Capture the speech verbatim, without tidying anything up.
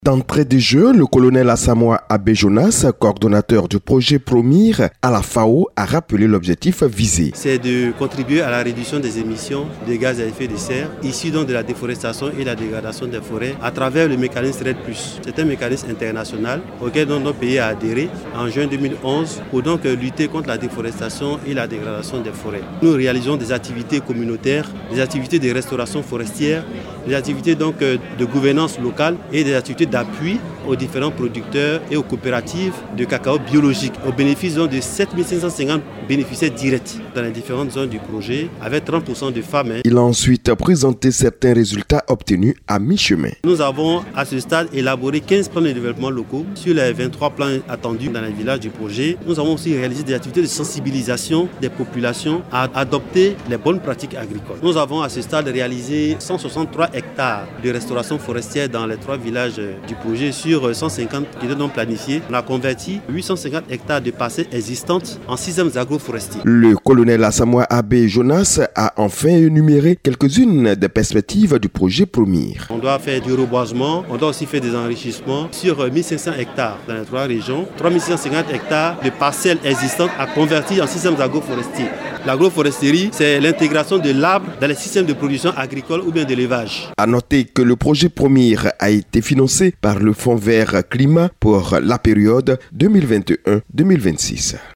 D'entrée de jeu, le colonel Asamoah Abbé Jonas, coordonnateur du projet PROMIR à la F A O, a rappelé l'objectif visé. C'est de contribuer à la réduction des émissions de gaz à effet de serre, issus donc de la déforestation et la dégradation des forêts, à travers le mécanisme REDD plus. C'est un mécanisme international auquel notre pays a adhéré en juin deux mille onze pour donc lutter contre la déforestation et la dégradation des forêts. Nous réalisons des activités communautaires, des activités de restauration forestière, des activités donc de gouvernance locale et des activités d'appui aux différents producteurs et aux coopératives de cacao biologique, au bénéfice de sept mille cinq cent cinquante bénéficiaires directs dans les différentes zones du projet, avec trente pour cent de femmes. Il a ensuite présenté certains résultats obtenus à mi-chemin. Nous avons à ce stade élaboré quinze plans de développement locaux sur les vingt-trois plans attendus dans les villages du projet. Nous avons aussi réalisé des activités de sensibilisation des populations à adopter les bonnes pratiques agricoles. Nous avons à ce stade réalisé cent soixante-trois hectares de restauration forestière dans les trois villages du projet sur cent cinquante qui étaient donc planifiés. On a converti huit cent cinquante hectares de parcelles existantes en systèmes agroforestiers. Le colonel Asamoah Abbé Jonas a enfin énuméré quelques-unes des perspectives du projet PROMIR. On doit faire du reboisement, on doit aussi faire des enrichissements sur mille cinq cents hectares dans les trois régions, trois mille six cent cinquante hectares de parcelles existantes à convertir en systèmes agroforestiers. L'agroforesterie, c'est l'intégration de l'arbre dans les systèmes de production agricole ou bien d'élevage. À noter que le projet PROMIR a été financé par le Fonds vert climat pour la période deux mille vingt et un deux mille vingt-six.